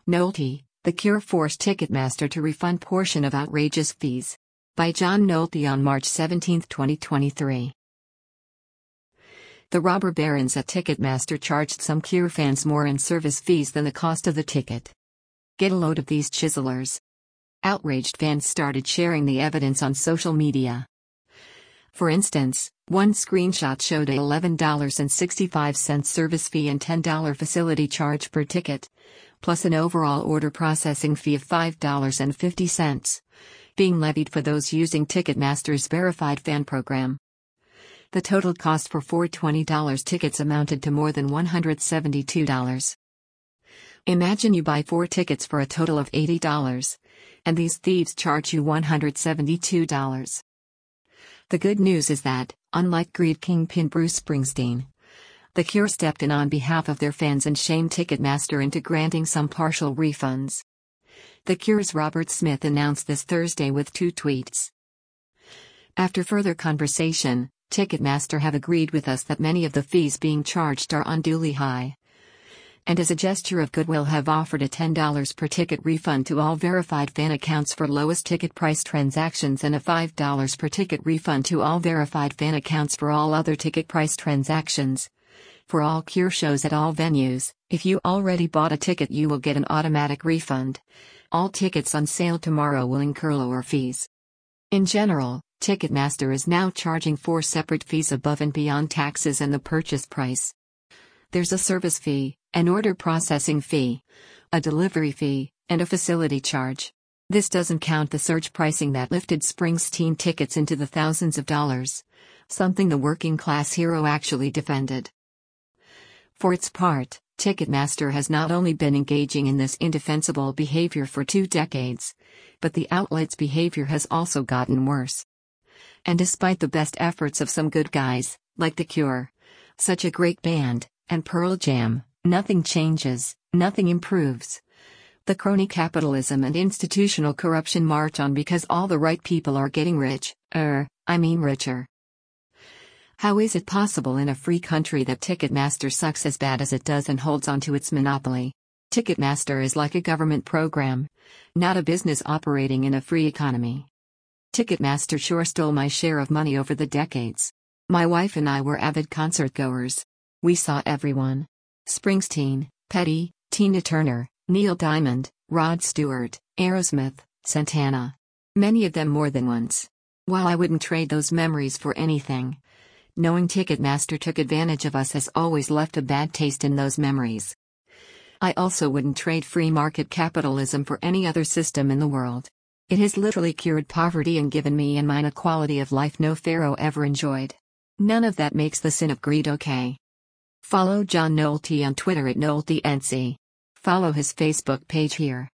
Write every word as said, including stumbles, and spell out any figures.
Nolte, The Cure forced Ticketmaster to refund portion of outrageous fees. By John Nolte on March seventeenth, twenty twenty-three. The robber barons at Ticketmaster charged some Cure fans more in service fees than the cost of the ticket. Get a load of these chiselers. Outraged fans started sharing the evidence on social media. For instance, one screenshot showed a eleven dollars and sixty-five cents service fee and ten dollars facility charge per ticket, plus an overall order processing fee of five dollars and fifty cents, being levied for those using Ticketmaster's verified fan program. The total cost for four twenty dollar tickets amounted to more than one hundred seventy-two dollars. Imagine you buy four tickets for a total of eighty dollars, and these thieves charge you one hundred seventy-two dollars. The good news is that, unlike greed kingpin Bruce Springsteen, The Cure stepped in on behalf of their fans and shamed Ticketmaster into granting some partial refunds. The Cure's Robert Smith announced this Thursday with two tweets. After further conversation, Ticketmaster have agreed with us that many of the fees being charged are unduly high, and as a gesture of goodwill have offered a ten dollars per ticket refund to all verified fan accounts for lowest ticket price transactions and a five dollars per ticket refund to all verified fan accounts for all other ticket price transactions. For all Cure shows at all venues, if you already bought a ticket you will get an automatic refund. All tickets on sale tomorrow will incur lower fees. In general, Ticketmaster is now charging four separate fees above and beyond taxes and the purchase price. There's a service fee, an order processing fee, a delivery fee, and a facility charge. This doesn't count the surge pricing that lifted Springsteen tickets into the thousands of dollars, something the working class hero actually defended. For its part, Ticketmaster has not only been engaging in this indefensible behavior for two decades, but the outlet's behavior has also gotten worse. And despite the best efforts of some good guys, like The Cure, such a great band, and Pearl Jam, nothing changes, nothing improves. The crony capitalism and institutional corruption march on because all the right people are getting rich, er, I mean richer. How is it possible in a free country that Ticketmaster sucks as bad as it does and holds on to its monopoly? Ticketmaster is like a government program, not a business operating in a free economy. Ticketmaster sure stole my share of money over the decades. My wife and I were avid concert goers. We saw everyone. Springsteen, Petty, Tina Turner, Neil Diamond, Rod Stewart, Aerosmith, Santana. Many of them more than once. While I wouldn't trade those memories for anything, knowing Ticketmaster took advantage of us has always left a bad taste in those memories. I also wouldn't trade free market capitalism for any other system in the world. It has literally cured poverty and given me and mine a quality of life no pharaoh ever enjoyed. None of that makes the sin of greed okay. Follow John Nolte on Twitter at NolteNC. Follow his Facebook page here.